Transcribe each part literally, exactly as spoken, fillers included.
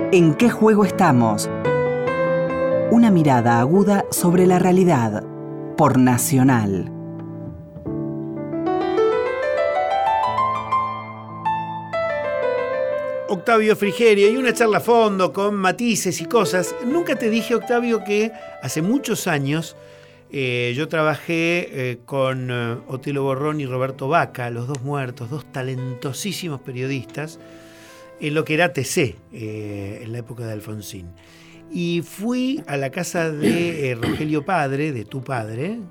¿En qué juego estamos? Una mirada aguda sobre la realidad, por Nacional. Octavio Frigerio y una charla a fondo con matices y cosas. Nunca te dije, Octavio, que hace muchos años eh, yo trabajé eh, con eh, Otelo Borrón y Roberto Vaca, los dos muertos, dos talentosísimos periodistas, en lo que era T C, eh, en la época de Alfonsín. Y fui a la casa de eh, Rogelio Padre, de tu padre, eh,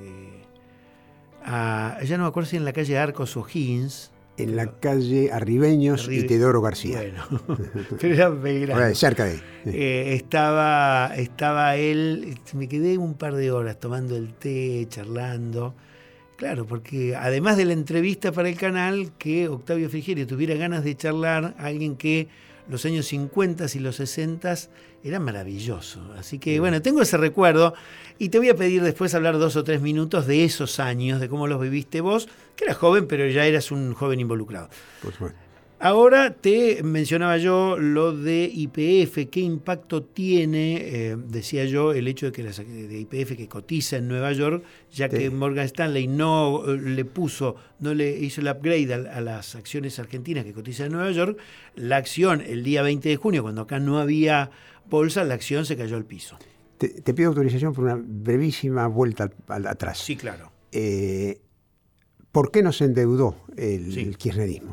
a, ya no me acuerdo si en la calle Arcos o Higgins. En la calle Arribeños Arribe... y Teodoro García. Bueno, pero era Belgrano. Cerca de ahí. Eh, estaba, estaba él, me quedé un par de horas tomando el té, charlando. Claro, porque además de la entrevista para el canal, que Octavio Frigerio tuviera ganas de charlar a alguien que los años cincuenta y los sesenta era maravilloso. Así que bueno, tengo ese recuerdo y te voy a pedir después hablar dos o tres minutos de esos años, de cómo los viviste vos, que eras joven, pero ya eras un joven involucrado. Pues bueno. Ahora te mencionaba yo lo de Y P F, qué impacto tiene, eh, decía yo, el hecho de que la de Y P F que cotiza en Nueva York, ya sí. que Morgan Stanley no le puso, no le hizo el upgrade a, a las acciones argentinas que cotizan en Nueva York, la acción el día veinte de junio, cuando acá no había bolsa, la acción se cayó al piso. Te, te pido autorización por una brevísima vuelta al, al, atrás. Sí, claro. Eh, ¿Por qué no se endeudó el, sí. el kirchnerismo?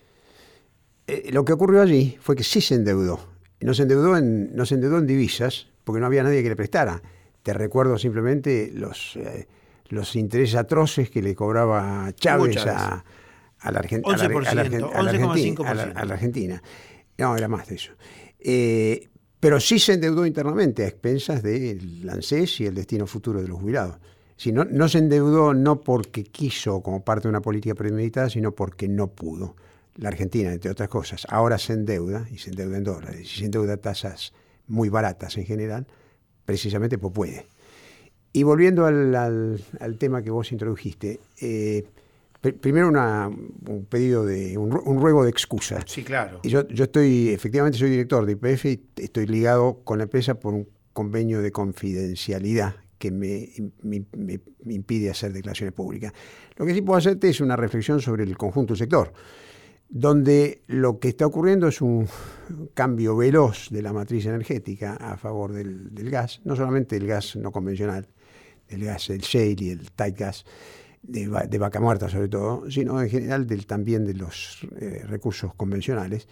Lo que ocurrió allí fue que sí se endeudó. No se endeudó en, no se endeudó en divisas porque no había nadie que le prestara. Te recuerdo simplemente los, eh, los intereses atroces que le cobraba Chávez a, a, la Argen, a, la, a, la, a, la Argentina, a, la, a la Argentina. No, era más de eso. Eh, pero sí se endeudó internamente a expensas del ANSES y el destino futuro de los jubilados. Si no, no se endeudó no porque quiso como parte de una política premeditada, sino porque no pudo. La Argentina, entre otras cosas, ahora se endeuda, y se endeuda en dólares, y se endeuda a tasas muy baratas en general, precisamente pues puede. Y volviendo al, al, al tema que vos introdujiste, eh, pr- primero una, un pedido de, un, un ruego de excusa. Sí, claro. Y yo, yo estoy, efectivamente soy director de Y P F y estoy ligado con la empresa por un convenio de confidencialidad que me, me, me, me impide hacer declaraciones públicas. Lo que sí puedo hacerte es una reflexión sobre el conjunto del sector, donde lo que está ocurriendo es un cambio veloz de la matriz energética a favor del, del gas, no solamente el gas no convencional, el gas, el shale y el tight gas, de, de vaca muerta sobre todo, sino en general del, también de los eh, recursos convencionales,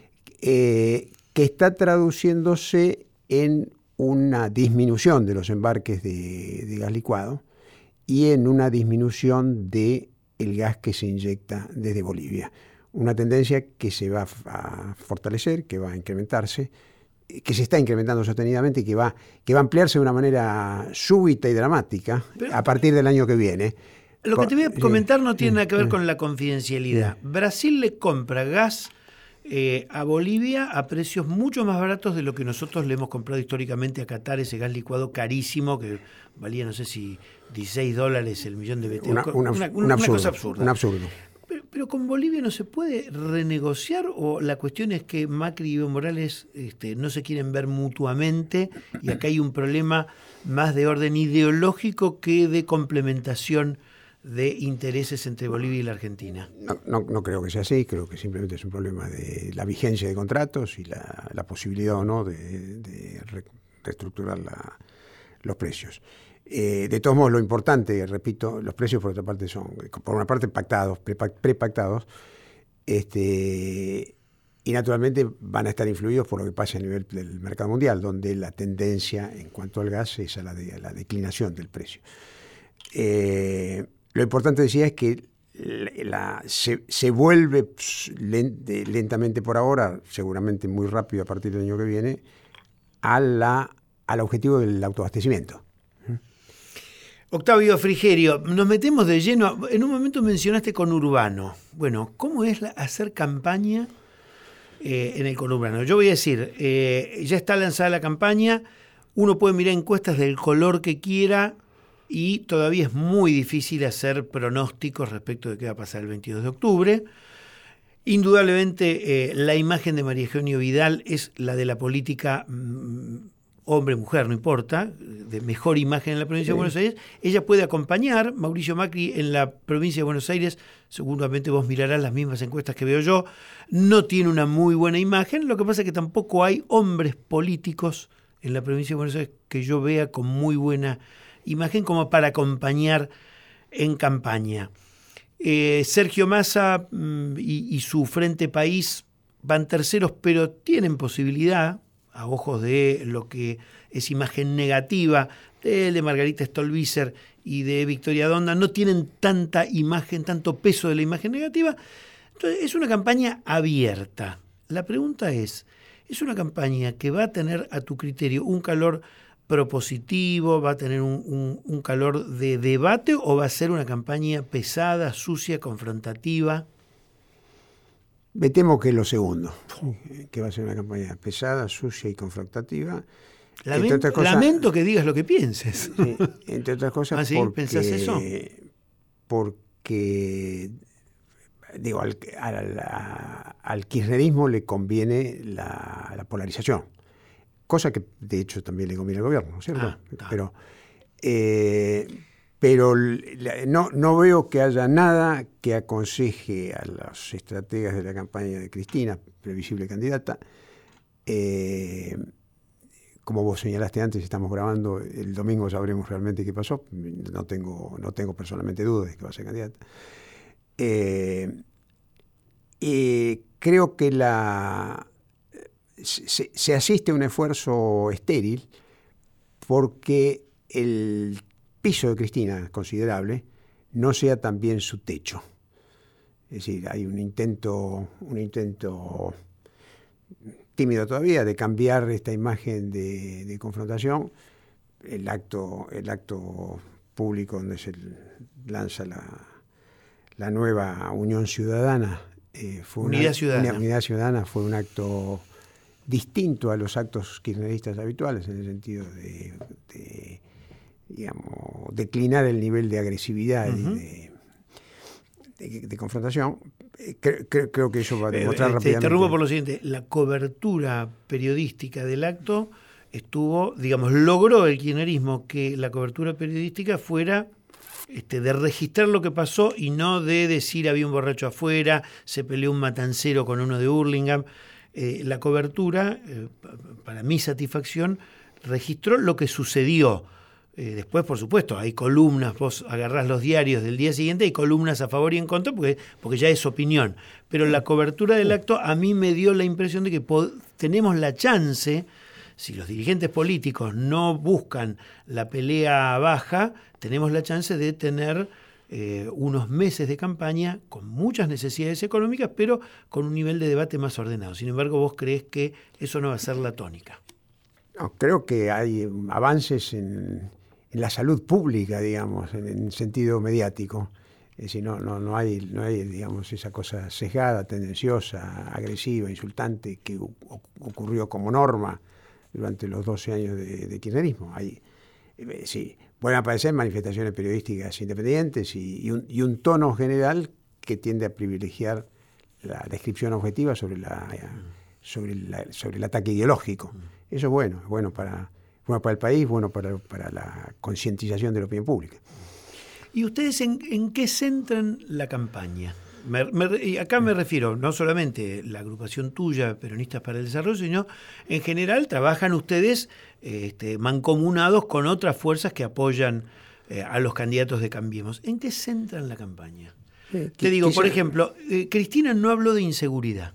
eh, que está traduciéndose en una disminución de los embarques de, de gas licuado y en una disminución del gas que se inyecta desde Bolivia. Una tendencia que se va a fortalecer, que va a incrementarse, que se está incrementando sostenidamente y que va, que va a ampliarse de una manera súbita y dramática Pero, a partir del año que viene. Lo que te voy a comentar no tiene nada que ver con la confidencialidad. Brasil le compra gas eh, a Bolivia a precios mucho más baratos de lo que nosotros le hemos comprado históricamente a Qatar, ese gas licuado carísimo que valía, no sé si dieciséis dólares el millón de B T U. Una, una, una, una, un absurdo, una cosa absurda. Un absurdo. Pero, pero con Bolivia no se puede renegociar, o la cuestión es que Macri y Evo Morales este, no se quieren ver mutuamente y acá hay un problema más de orden ideológico que de complementación de intereses entre Bolivia y la Argentina. No, no, no creo que sea así, creo que simplemente es un problema de la vigencia de contratos y la, la posibilidad o no de, de re, reestructurar la, los precios. Eh, de todos modos, lo importante, repito, los precios por otra parte son, por una parte pactados, prepactados, este, y naturalmente van a estar influidos por lo que pasa a nivel del mercado mundial, donde la tendencia en cuanto al gas es a la, de, a la declinación del precio. Eh, lo importante, decía, es que la, se, se vuelve lent, lentamente por ahora, seguramente muy rápido a partir del año que viene, a la, al objetivo del autoabastecimiento. Octavio Frigerio, nos metemos de lleno. En un momento mencionaste conurbano. Bueno, ¿cómo es la, hacer campaña eh, en el conurbano? Yo voy a decir, eh, ya está lanzada la campaña, uno puede mirar encuestas del color que quiera y todavía es muy difícil hacer pronósticos respecto de qué va a pasar el veintidós de octubre. Indudablemente, eh, la imagen de María Eugenio Vidal es la de la política mmm, hombre, mujer, no importa, de mejor imagen en la provincia sí. de Buenos Aires. Ella puede acompañar Mauricio Macri en la provincia de Buenos Aires, seguramente vos mirarás las mismas encuestas que veo yo, no tiene una muy buena imagen, lo que pasa es que tampoco hay hombres políticos en la provincia de Buenos Aires que yo vea con muy buena imagen como para acompañar en campaña. Eh, Sergio Massa mmm, y, y su Frente País van terceros, pero tienen posibilidad, a ojos de lo que es imagen negativa de, de Margarita Stolbizer y de Victoria Donda, no tienen tanta imagen, tanto peso de la imagen negativa. Entonces, es una campaña abierta. La pregunta es, ¿es una campaña que va a tener a tu criterio un calor propositivo, va a tener un, un, un calor de debate o va a ser una campaña pesada, sucia, confrontativa? Me temo que lo segundo, que va a ser una campaña pesada, sucia y confrontativa. Lamento, entre cosas, lamento que digas lo que pienses. Sí, entre otras cosas, ¿Ah, sí? porque, ¿Pensás eso? Porque digo, al, al, al kirchnerismo le conviene la, la polarización, cosa que de hecho también le conviene al gobierno, ¿cierto? Ah, pero eh, pero no, no veo que haya nada que aconseje a los estrategas de la campaña de Cristina, previsible candidata. Eh, como vos señalaste antes, estamos grabando, el domingo sabremos realmente qué pasó. No tengo, no tengo personalmente dudas de que va a ser candidata. Eh, eh, creo que la, se, se asiste a un esfuerzo estéril porque el piso de Cristina, considerable, no sea también su techo. Es decir, hay un intento, un intento tímido todavía de cambiar esta imagen de, de confrontación. El acto, el acto público donde se lanza la, la nueva Unión Ciudadana, eh, fue Unidad una, Ciudadana. Una, Unidad Ciudadana fue un acto distinto a los actos kirchneristas habituales, en el sentido de, de digamos, declinar el nivel de agresividad uh-huh. y de, de, de confrontación. Creo, creo, creo que eso va a demostrar eh, rápidamente. Te interrumpo por lo siguiente, la cobertura periodística del acto estuvo, digamos, logró el kirchnerismo que la cobertura periodística fuera este, de registrar lo que pasó y no de decir había un borracho afuera, se peleó un matancero con uno de Hurlingham. Eh, la cobertura, eh, para mi satisfacción, registró lo que sucedió. Eh, después, por supuesto, hay columnas, vos agarrás los diarios del día siguiente, hay columnas a favor y en contra, porque, porque ya es opinión. Pero la cobertura del acto a mí me dio la impresión de que pod- tenemos la chance, si los dirigentes políticos no buscan la pelea baja, tenemos la chance de tener eh, unos meses de campaña con muchas necesidades económicas, pero con un nivel de debate más ordenado. Sin embargo, ¿vos creés que eso no va a ser la tónica? No, creo que hay avances en... en la salud pública, digamos, en, en sentido mediático. Es decir, no, no, no hay, no hay, digamos, esa cosa sesgada, tendenciosa, agresiva, insultante que u- ocurrió como norma durante los doce años de, de kirchnerismo. Hay, eh, sí, pueden aparecer manifestaciones periodísticas independientes y, y, un, y un tono general que tiende a privilegiar la descripción objetiva sobre, la, sobre, la, sobre el ataque ideológico. Eso es bueno, es bueno para... bueno para el país, bueno para, para la concientización de la opinión pública. ¿Y ustedes en, en qué centran la campaña? Me, me, y acá me refiero no solamente la agrupación tuya, Peronistas para el Desarrollo, sino en general trabajan ustedes este, mancomunados con otras fuerzas que apoyan eh, a los candidatos de Cambiemos. ¿En qué centran la campaña? Eh, Te digo, por ejemplo, eh, Cristina no habló de inseguridad.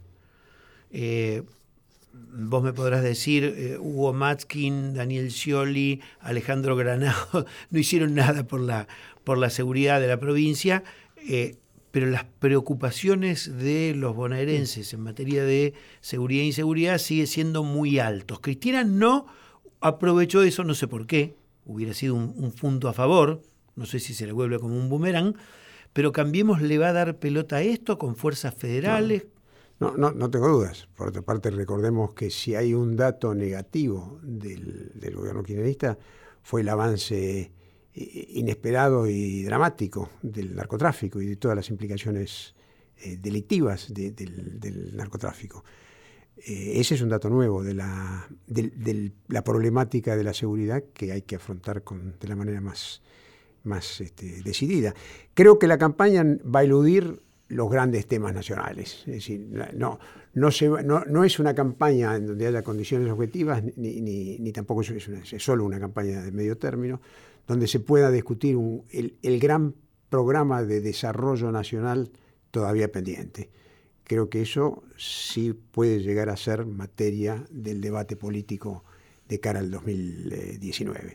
Eh, Vos me podrás decir, eh, Hugo Matzkin, Daniel Scioli, Alejandro Granado, no hicieron nada por la, por la seguridad de la provincia, eh, pero las preocupaciones de los bonaerenses en materia de seguridad e inseguridad sigue siendo muy altos. Cristina no aprovechó eso, no sé por qué, hubiera sido un, un punto a favor, no sé si se le vuelve como un boomerang, pero Cambiemos le va a dar pelota a esto con fuerzas federales. No. No, no, no tengo dudas. Por otra parte, recordemos que si hay un dato negativo del, del gobierno kirchnerista fue el avance inesperado y dramático del narcotráfico y de todas las implicaciones eh, delictivas de, del, del narcotráfico. Eh, ese es un dato nuevo de la, de, de la problemática de la seguridad que hay que afrontar con, de la manera más, más este, decidida. Creo que la campaña va a eludir los grandes temas nacionales. Es decir, no, no, se, no, no es una campaña en donde haya condiciones objetivas, ni, ni, ni tampoco es, una, es solo una campaña de medio término, donde se pueda discutir un, el, el gran programa de desarrollo nacional todavía pendiente. Creo que eso sí puede llegar a ser materia del debate político de cara al dos mil diecinueve.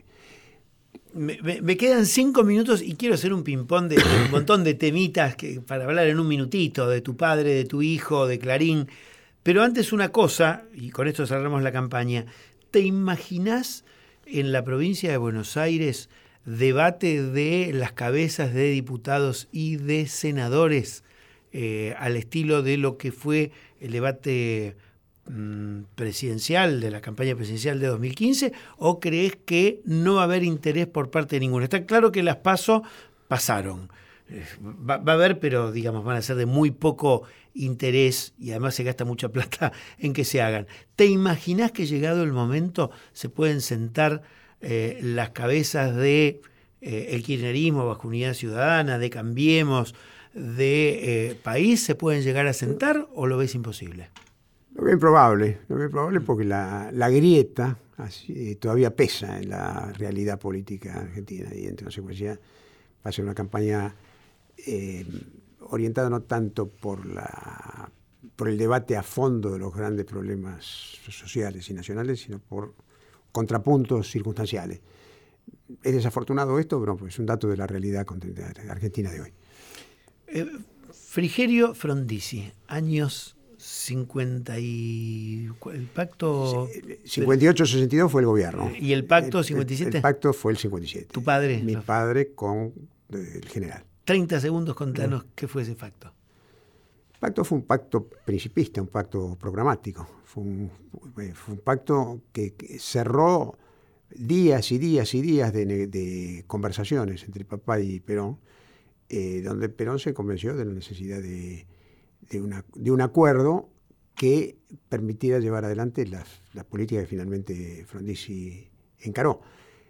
Me, me, me quedan cinco minutos y quiero hacer un ping-pong de, de un montón de temitas que, para hablar en un minutito, de tu padre, de tu hijo, de Clarín. Pero antes una cosa, y con esto cerramos la campaña. ¿Te imaginás en la provincia de Buenos Aires debate de las cabezas de diputados y de senadores eh, al estilo de lo que fue el debate mmm, presidencial, de la campaña presidencial de dos mil quince, o crees que no va a haber interés por parte de ninguno? Está claro que las PASO pasaron. Eh, va, va a haber, pero digamos, van a ser de muy poco interés y además se gasta mucha plata en que se hagan. ¿Te imaginás que llegado el momento se pueden sentar eh, las cabezas de eh, el kirchnerismo bajo Unidad Ciudadana, de Cambiemos, de eh, País, se pueden llegar a sentar, o lo ves imposible? Lo veo improbable, lo veo improbable porque la, la grieta así, todavía pesa en la realidad política argentina y en consecuencia va a ser una campaña eh, orientada no tanto por, la, por el debate a fondo de los grandes problemas sociales y nacionales, sino por contrapuntos circunstanciales. Es desafortunado esto, pero es un dato de la realidad argentina de hoy. Eh, Frigerio Frondizi, años cincuenta y... ¿El pacto? cincuenta y ocho sesenta y dos fue el gobierno. ¿Y el pacto cincuenta y siete? El, el pacto fue el cincuenta y siete. ¿Tu padre? Mi no. padre con el general. treinta segundos, contanos no. qué fue ese pacto. El pacto fue un pacto principista, un pacto programático. Fue un, fue un pacto que, que cerró días y días y días de, de conversaciones entre papá y Perón, eh, donde Perón se convenció de la necesidad de, de, una, de un acuerdo que permitiera llevar adelante las, las políticas que finalmente Frondizi encaró.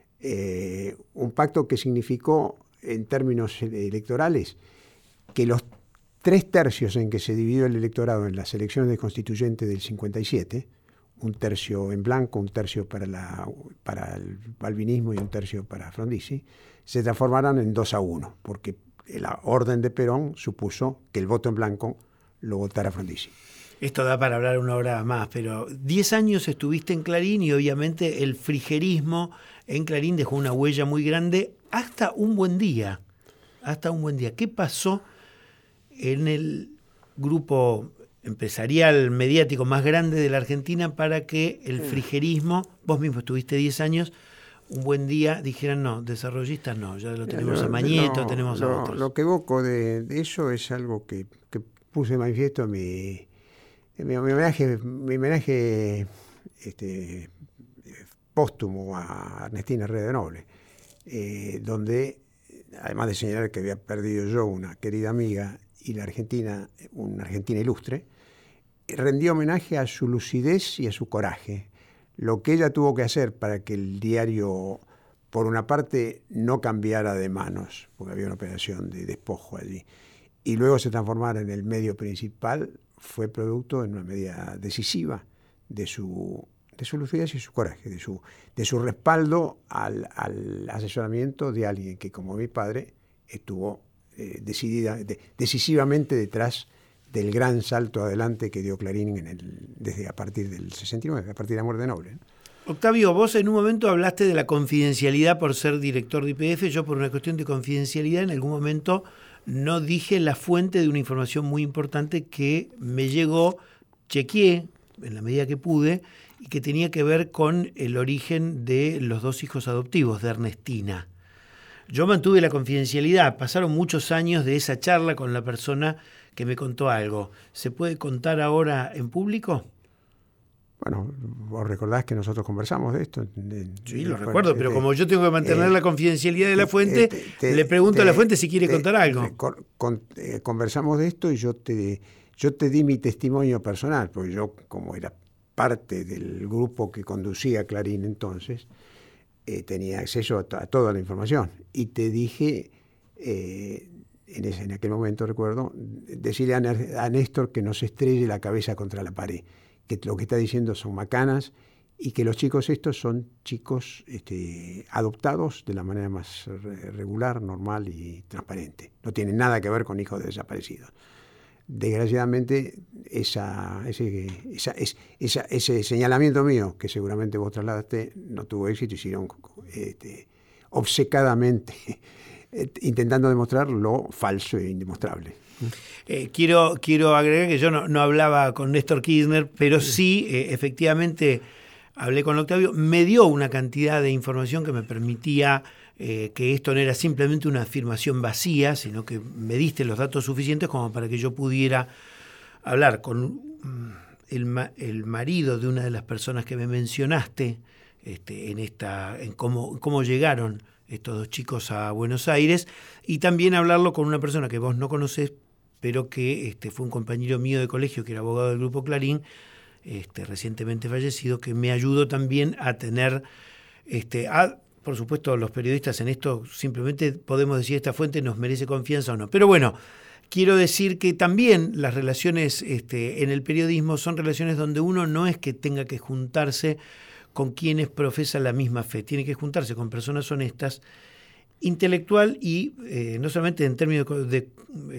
Eh, un pacto que significó, en términos electorales, que los tres tercios en que se dividió el electorado en las elecciones de constituyente del cincuenta y siete, un tercio en blanco, un tercio para, la, para el balvinismo y un tercio para Frondizi, se transformaron en dos a uno, porque la orden de Perón supuso que el voto en blanco lo votara Frondizi. Esto da para hablar una hora más, pero diez años estuviste en Clarín y obviamente el frigerismo en Clarín dejó una huella muy grande hasta un buen día. Hasta un buen día. ¿Qué pasó en el grupo empresarial, mediático más grande de la Argentina para que el frigerismo, vos mismo estuviste diez años, un buen día dijeran no, desarrollistas no, ya lo tenemos a Mañeto, no, tenemos lo, a otros? Lo que evoco de, de eso es algo que, que puse de manifiesto en mi, en mi, mi homenaje, mi homenaje este, póstumo a Ernestina Herrera de Noble, eh, donde, además de señalar que había perdido yo una querida amiga y la Argentina, una Argentina ilustre, rendió homenaje a su lucidez y a su coraje. Lo que ella tuvo que hacer para que el diario, por una parte, no cambiara de manos, porque había una operación de despojo allí, y luego se transformara en el medio principal, fue producto en una medida decisiva de su, de su lucidez y su coraje, de su, de su respaldo al, al asesoramiento de alguien que, como mi padre, estuvo eh, decidida, de, decisivamente detrás del gran salto adelante que dio Clarín en el, desde a partir del sesenta y nueve, a partir de la muerte de Noble, ¿no? Octavio, vos en un momento hablaste de la confidencialidad por ser director de Y P F. Yo, por una cuestión de confidencialidad, en algún momento no dije la fuente de una información muy importante que me llegó, chequeé en la medida que pude, y que tenía que ver con el origen de los dos hijos adoptivos de Ernestina. Yo mantuve la confidencialidad, pasaron muchos años de esa charla con la persona que me contó algo. ¿Se puede contar ahora en público? Bueno, vos recordás que nosotros conversamos de esto. De, sí, lo de, recuerdo, pero este, como yo tengo que mantener eh, la confidencialidad de la fuente, eh, te, te, le pregunto te, a la fuente si quiere te, contar algo. Te, con, con, eh, conversamos de esto y yo te, yo te di mi testimonio personal, porque yo, como era parte del grupo que conducía Clarín entonces, eh, tenía acceso a, to- a toda la información. Y te dije, eh, en, ese, en aquel momento recuerdo, decirle a, a Néstor que no se estrelle la cabeza contra la pared, que lo que está diciendo son macanas y que los chicos estos son chicos este, adoptados de la manera más regular, normal y transparente. No tienen nada que ver con hijos de desaparecidos. Desgraciadamente, esa, ese, esa, esa, ese señalamiento mío, que seguramente vos trasladaste, no tuvo éxito, hicieron este, obcecadamente intentando demostrar lo falso e indemostrable. Eh, quiero, quiero agregar que yo no, no hablaba con Néstor Kirchner, pero sí, eh, efectivamente, hablé con Octavio, me dio una cantidad de información que me permitía eh, que esto no era simplemente una afirmación vacía, sino que me diste los datos suficientes como para que yo pudiera hablar con el, el marido de una de las personas que me mencionaste este, en, esta, en cómo, cómo llegaron estos dos chicos a Buenos Aires, y también hablarlo con una persona que vos no conocés, pero que este, fue un compañero mío de colegio, que era abogado del Grupo Clarín, este, recientemente fallecido, que me ayudó también a tener, este, a, por supuesto, los periodistas en esto simplemente podemos decir esta fuente nos merece confianza o no. Pero bueno, quiero decir que también las relaciones este, en el periodismo son relaciones donde uno no es que tenga que juntarse con quienes profesan la misma fe, tiene que juntarse con personas honestas, intelectual y eh, no solamente en términos de, de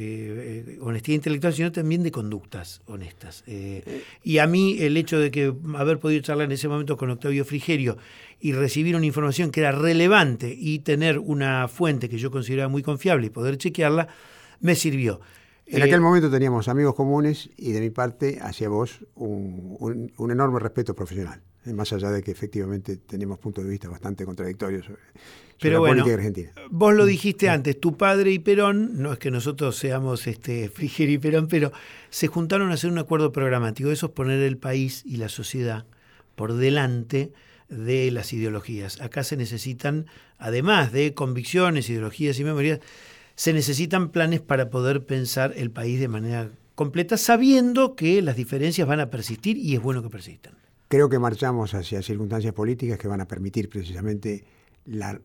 eh, honestidad intelectual, sino también de conductas honestas. Eh, y a mí el hecho de que haber podido charlar en ese momento con Octavio Frigerio y recibir una información que era relevante y tener una fuente que yo consideraba muy confiable y poder chequearla, me sirvió. En eh, aquel momento teníamos amigos comunes y de mi parte hacia vos un, un, un enorme respeto profesional, más allá de que efectivamente tenemos puntos de vista bastante contradictorios sobre, sobre Pero la bueno, política argentina. Vos lo dijiste sí. antes, tu padre y Perón, no es que nosotros seamos este, Frigerio y Perón, pero se juntaron a hacer un acuerdo programático. Eso es poner el país y la sociedad por delante de las ideologías. Acá se necesitan, además de convicciones, ideologías y memorias, se necesitan planes para poder pensar el país de manera completa, sabiendo que las diferencias van a persistir y es bueno que persistan. Creo que marchamos hacia circunstancias políticas que van a permitir precisamente la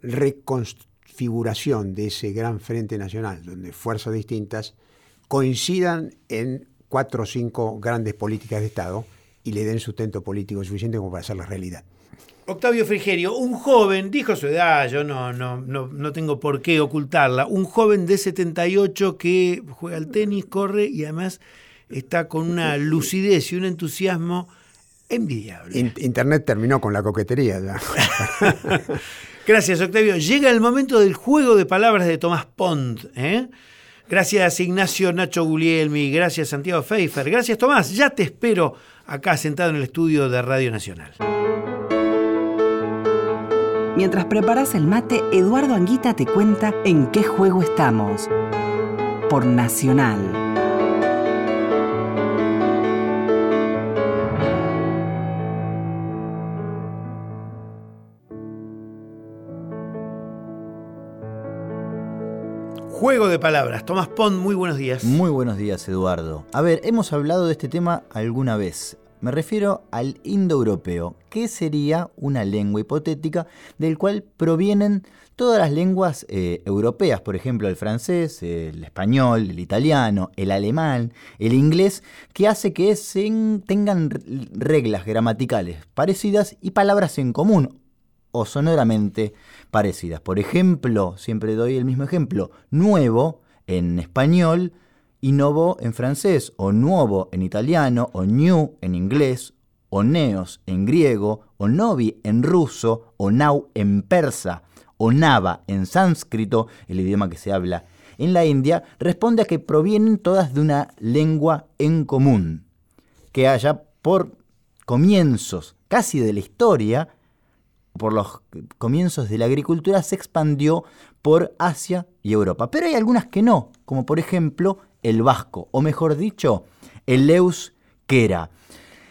reconfiguración de ese gran frente nacional, donde fuerzas distintas coincidan en cuatro o cinco grandes políticas de Estado y le den sustento político suficiente como para hacerla realidad. Octavio Frigerio, un joven, dijo su edad, yo no, no, no, no tengo por qué ocultarla, un joven de setenta y ocho que juega al tenis, corre y además está con una lucidez y un entusiasmo envidiable. Internet terminó con la coquetería ya. Gracias, Octavio. Llega el momento del juego de palabras de Tomás Pont. ¿eh? Gracias, Ignacio Nacho Guglielmi. Gracias, Santiago Pfeiffer. Gracias, Tomás. Ya te espero acá sentado en el estudio de Radio Nacional. Mientras preparas el mate, Eduardo Anguita te cuenta en qué juego estamos. Por Nacional. Juego de palabras. Tomás Pont, muy buenos días. Muy buenos días, Eduardo. A ver, hemos hablado de este tema alguna vez. Me refiero al indoeuropeo, que sería una lengua hipotética del cual provienen todas las lenguas eh, europeas, por ejemplo, el francés, el español, el italiano, el alemán, el inglés, que hace que se tengan reglas gramaticales parecidas y palabras en común o sonoramente parecidas. Por ejemplo, siempre doy el mismo ejemplo, nuevo en español y novo en francés, o nuovo en italiano, o new en inglés, o neos en griego, o novi en ruso, o nau en persa, o nava en sánscrito, el idioma que se habla en la India, responde a que provienen todas de una lengua en común, que haya por comienzos casi de la historia, por los comienzos de la agricultura, se expandió por Asia y Europa. Pero hay algunas que no, como por ejemplo el vasco, o mejor dicho, el euskera.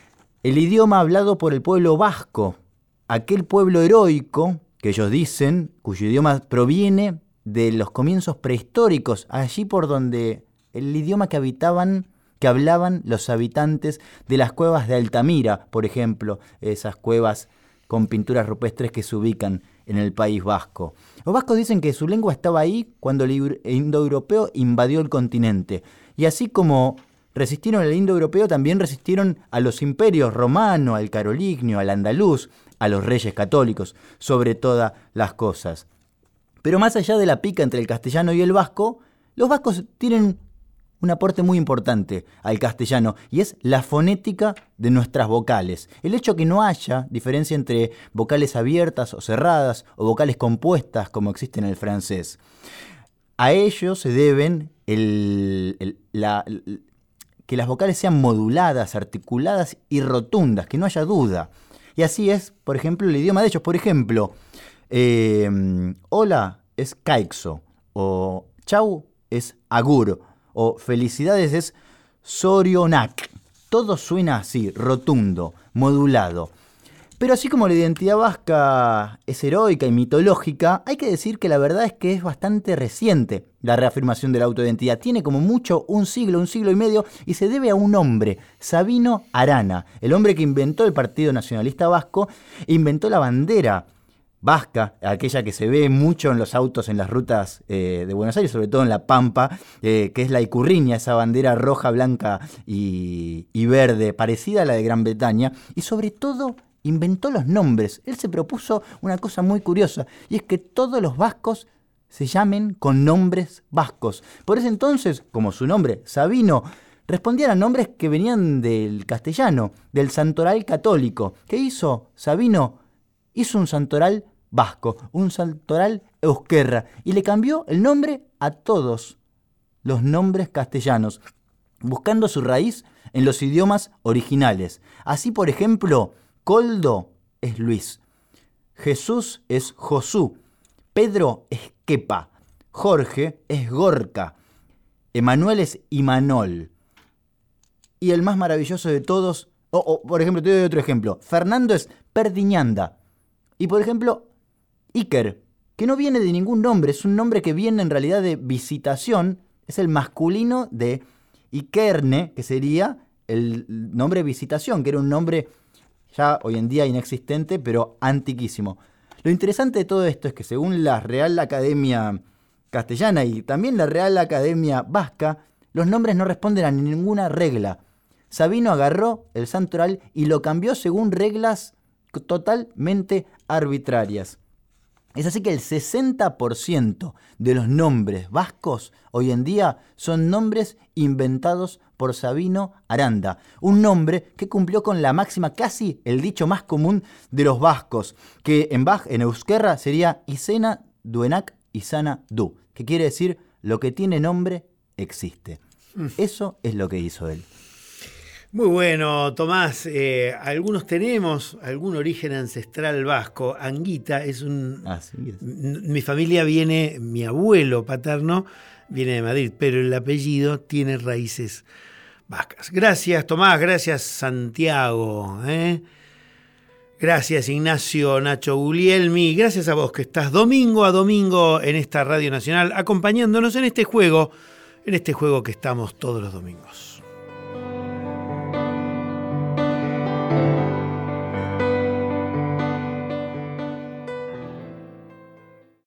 el idioma hablado por el pueblo vasco, aquel pueblo heroico que ellos dicen, cuyo idioma proviene de los comienzos prehistóricos, allí por donde el idioma que habitaban, que hablaban los habitantes de las cuevas de Altamira, por ejemplo, esas cuevas con pinturas rupestres que se ubican en el País Vasco. Los vascos dicen que su lengua estaba ahí cuando el indoeuropeo invadió el continente. Y así como resistieron al indoeuropeo, también resistieron a los imperios romano, al carolingio, al andaluz, a los reyes católicos, sobre todas las cosas. Pero más allá de la pica entre el castellano y el vasco, los vascos tienen un aporte muy importante al castellano, y es la fonética de nuestras vocales. El hecho que no haya diferencia entre vocales abiertas o cerradas, o vocales compuestas, como existe en el francés. A ello se deben el, el, la, el, que las vocales sean moduladas, articuladas y rotundas, que no haya duda. Y así es, por ejemplo, el idioma de ellos. Por ejemplo, eh, hola es caixo, o chau es agur, o felicidades es sorionak. Todo suena así, rotundo, modulado. Pero así como la identidad vasca es heroica y mitológica, hay que decir que la verdad es que es bastante reciente la reafirmación de la autoidentidad. Tiene como mucho un siglo, un siglo y medio, y se debe a un hombre, Sabino Arana, el hombre que inventó el Partido Nacionalista Vasco, inventó la bandera vasca, aquella que se ve mucho en los autos en las rutas eh, de Buenos Aires, sobre todo en La Pampa, eh, que es la icurriña, esa bandera roja, blanca y, y verde, parecida a la de Gran Bretaña, y sobre todo inventó los nombres. Él se propuso una cosa muy curiosa, y es que todos los vascos se llamen con nombres vascos. Por ese entonces, como su nombre, Sabino, respondían a nombres que venían del castellano, del santoral católico. ¿Qué hizo Sabino? Hizo un santoral vasco, un santoral euskerra, y le cambió el nombre a todos los nombres castellanos, buscando su raíz en los idiomas originales. Así, por ejemplo, Coldo es Luis, Jesús es Josú, Pedro es Kepa, Jorge es Gorka, Emanuel es Imanol, y el más maravilloso de todos, o oh, oh, por ejemplo, te doy otro ejemplo, Fernando es Perdiñanda, y por ejemplo, Iker, que no viene de ningún nombre, es un nombre que viene en realidad de visitación, es el masculino de Ikerne, que sería el nombre visitación, que era un nombre ya hoy en día inexistente, pero antiquísimo. Lo interesante de todo esto es que según la Real Academia Castellana y también la Real Academia Vasca, los nombres no responden a ninguna regla. Sabino agarró el santoral y lo cambió según reglas totalmente arbitrarias. Es así que el sesenta por ciento de los nombres vascos hoy en día son nombres inventados por Sabino Arana, un nombre que cumplió con la máxima, casi el dicho más común de los vascos, que en, Baj, en euskerra sería Izena duenak izana du, que quiere decir lo que tiene nombre existe. Mm. Eso es lo que hizo él. Muy bueno, Tomás. Eh, algunos tenemos algún origen ancestral vasco. Anguita es un... Así es. Mi familia viene, mi abuelo paterno viene de Madrid, pero el apellido tiene raíces vascas. Gracias, Tomás. Gracias, Santiago. ¿eh? Gracias, Ignacio, Nacho Guglielmi. Gracias a vos que estás domingo a domingo en esta Radio Nacional acompañándonos en este juego, en este juego que estamos todos los domingos.